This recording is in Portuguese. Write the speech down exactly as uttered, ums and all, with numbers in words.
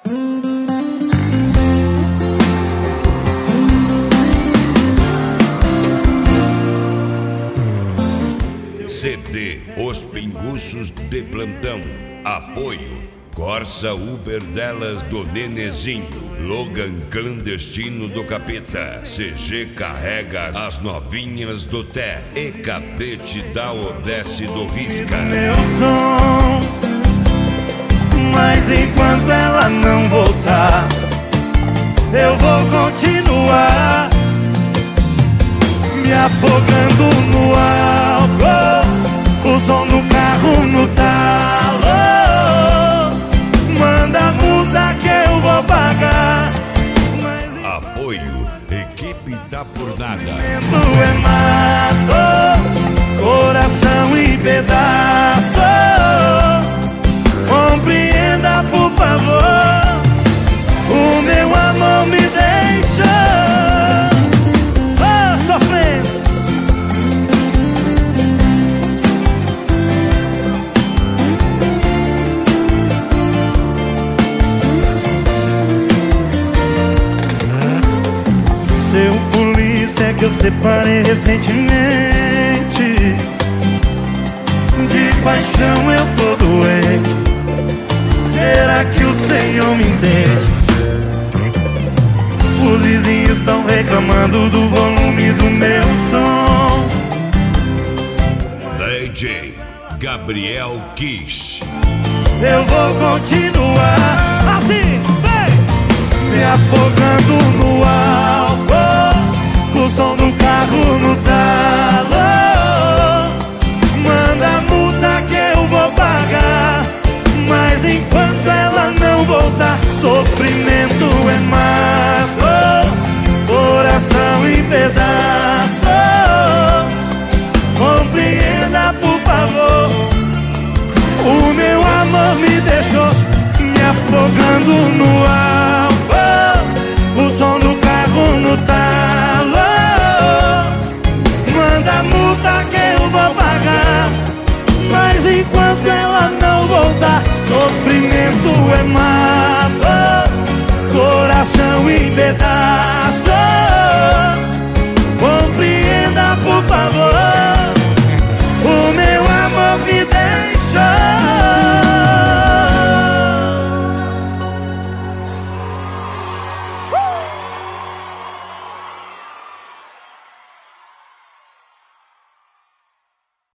C D Os Pinguços de Plantão. Apoio Corsa Uber delas do Nenezinho, Logan Clandestino do Capeta, C G Carrega as Novinhas do Té e Cadete da Odesse do Risca. Meu som, mas enquanto ela não voltar, eu vou continuar me afogando no álcool, o som do carro no talo. Manda a multa que eu vou pagar. Mas... Apoio Equipe da Por Nada. É mato, coração em pedaço. Compreenda, por favor, o meu amor me deixa oh, sofrendo. Seu polícia que eu separei recentemente, de paixão eu tô doente. Será que o Senhor me entende? Os vizinhos estão reclamando do volume do meu som. D J Gabriel Kish. Eu vou continuar assim, vem! Me afogando no álcool, com o som do carro no talo. Manda a multa que eu vou pagar, mas enquanto ela não voltar, sofrimento é mato, coração em pedaço. Compreenda, por favor, o meu amor me deixou me afogando no álcool, o som do carro no talo. Manda a multa que eu vou pagar, mas enquanto ela não voltar, sofrimento é mato, coração em pedaços.